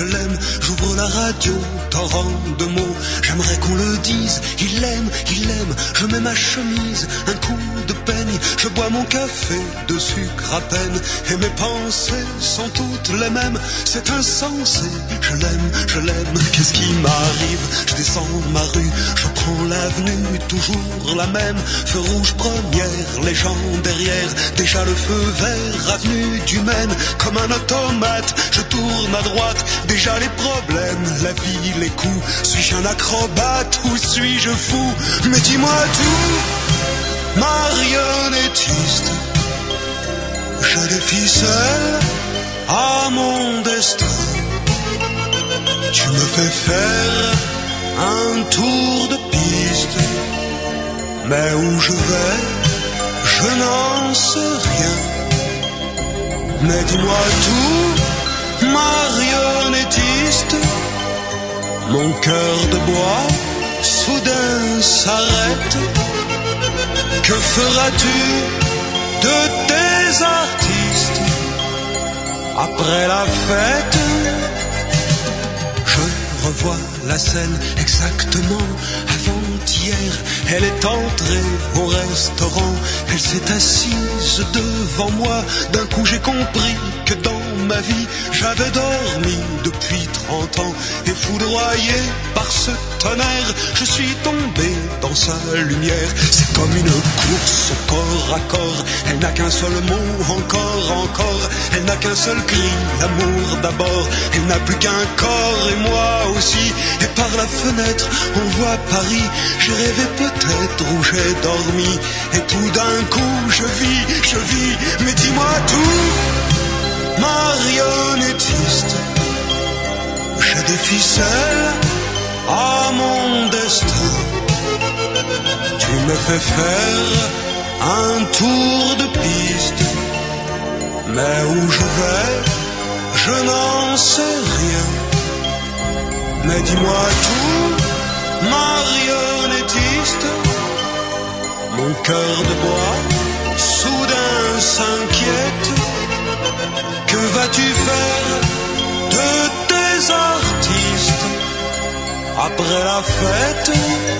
l'aime. J'ouvre la radio, torrent de mots. J'aimerais qu'on le dise, il l'aime, je mets ma chemise, un coup de peigne. Je bois mon café de sucre à peine. Et mes pensées sont toutes les mêmes. C'est insensé, je l'aime, qu'est-ce qui m'arrive? Je descends ma rue, je prends l'avenue, toujours la même. Feu rouge première, les gens derrière. Déjà le feu vert, avenue du Maine. Comme un automate, je tourne à droite. Déjà les problèmes, la vie, les coups. Suis-je un acrobate ou suis-je fou? Mais dis-moi tout, marionnettiste. Je des ficelles à mon destin. Tu me fais faire un tour de piste. Mais où je vais, je n'en sais rien. Mais dis-moi tout, marionnettiste. Mon cœur de bois soudain s'arrête. Que feras-tu de tes artistes après la fête? Je revois la scène exactement avant-hier. Elle est entrée au restaurant. Elle s'est assise devant moi. D'un coup j'ai compris que dans ma vie j'avais dormi depuis 30 ans. Et foudroyé par ce tonnerre, je suis tombé dans sa lumière. C'est comme une course corps à corps. Elle n'a qu'un seul mot, encore. Elle n'a qu'un seul cri, l'amour d'abord. Elle n'a plus qu'un corps et moi aussi. Et par la fenêtre on voit Paris. J'ai rêvé peut-être où j'ai dormi. Et tout d'un coup je vis. Mais dis-moi tout, marionnettiste. J'ai des ficelles à mon destin. Tu me fais faire un tour de piste. Mais où je vais, je n'en sais rien. Mais dis-moi tout, marionnettiste. Mon cœur de bois soudain s'inquiète. Que vas-tu faire de tes artistes après la fête?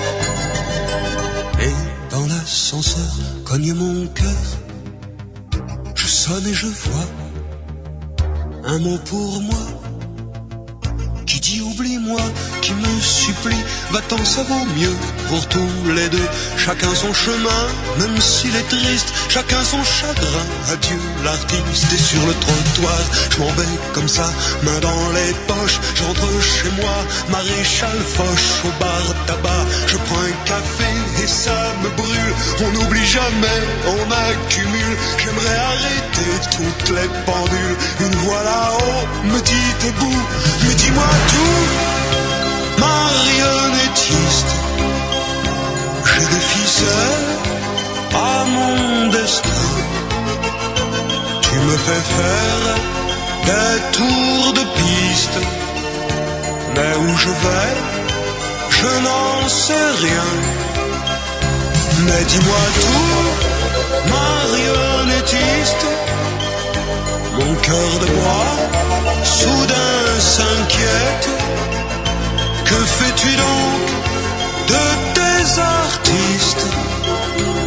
Et dans l'ascenseur cogne mon cœur. Je sonne et je vois un mot pour moi qui dit oublie-moi, qui me supplie. Va-t'en, ça vaut mieux pour tous les deux. Chacun son chemin, même s'il est triste. Chacun son chagrin, adieu l'artiste. Et sur le trottoir, je m'en vais comme ça, main dans les poches. J'entre chez moi, maréchal Foch au bar tabac. Je prends un café et ça me brûle. On n'oublie jamais, on accumule. J'aimerais arrêter toutes les pendules. Une voix là-haut me dit debout. Mais dis-moi tout, marionnettiste. J'ai des ficelles à mon destin. Tu me fais faire des tours de piste. Mais où je vais, je n'en sais rien. Mais dis-moi tout, marionnettiste. Mon cœur de bois soudain s'inquiète. Que fais-tu donc de tes artistes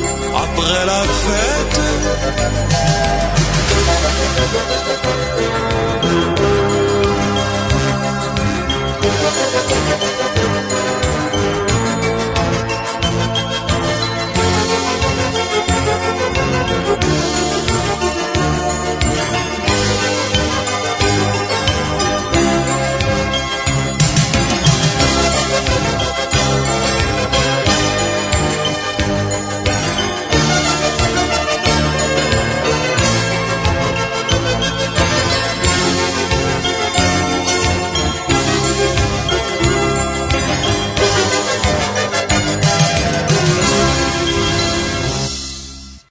après la fête?